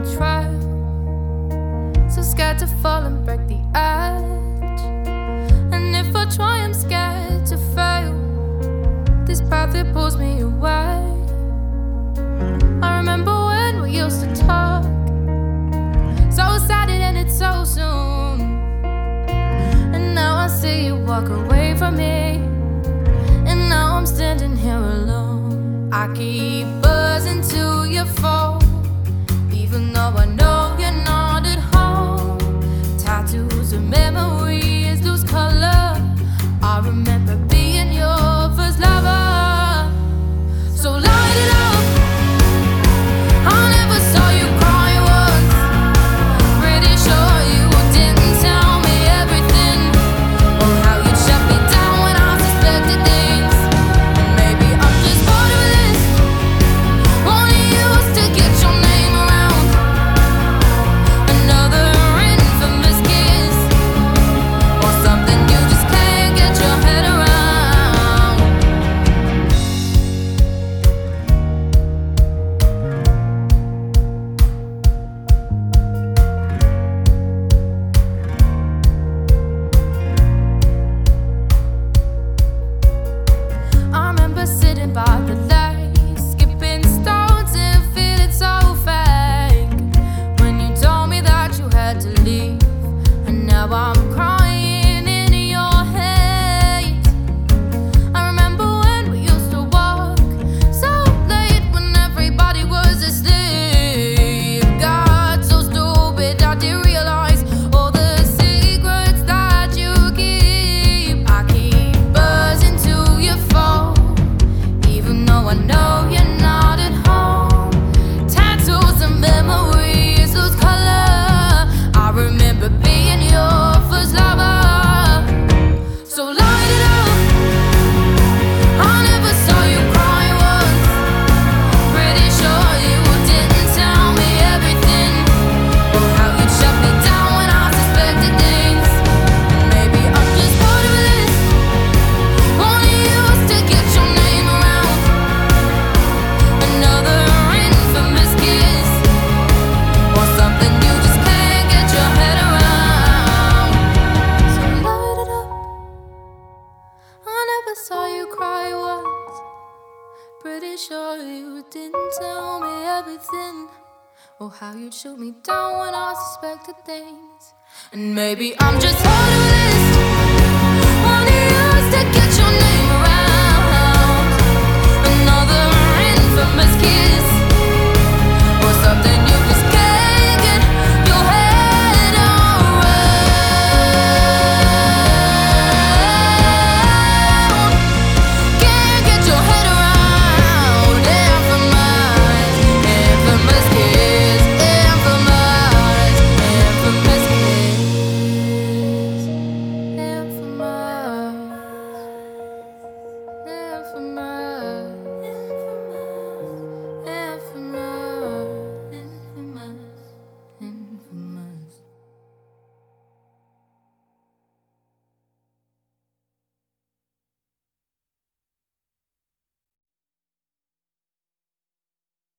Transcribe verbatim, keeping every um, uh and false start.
betrayal, so scared to fall and break the edge. And if I try, I'm scared to fail. This path, it pulls me away. I remember when we used to talk, so sad it ended so soon. And now I see you walk away from me, and now I'm standing here alone. I keep buzzing to your phone, even though I know you're not at home. Tattoos and memories lose color. I remember being your first lover. So light it up. I never saw you cry once. Pretty sure you didn't tell me everything, or how you shut me down when I suspected things. And maybe I'm just bored of this, wanting you to get your name around. Another infamous kiss, or something you just can't get your head around. I remember sitting by the lake, skipping stones and feeling so fake, when you told me that you had to leave. And now I'm crying in your hate. I remember when we used to walk so late when everybody was asleep. God, so stupid, I didn't realize all the secrets that you keep. I keep buzzing to your phone, even though I know you're not at home. Tattoos and memories lose color. I remember being your first lover. So light it up. I never saw you cry once. Pretty sure you didn't tell me everything, or how you shut me down when I suspected things. And maybe I'm just bored of this, wanting you to get your name around. Another infamous kiss, or something you just can't get your head around. So light it up. I never saw you cry once. Pretty sure you didn't tell me everything, or how you'd shoot me down when I suspected things. And maybe I'm just bored of this, wanting you to get your name around.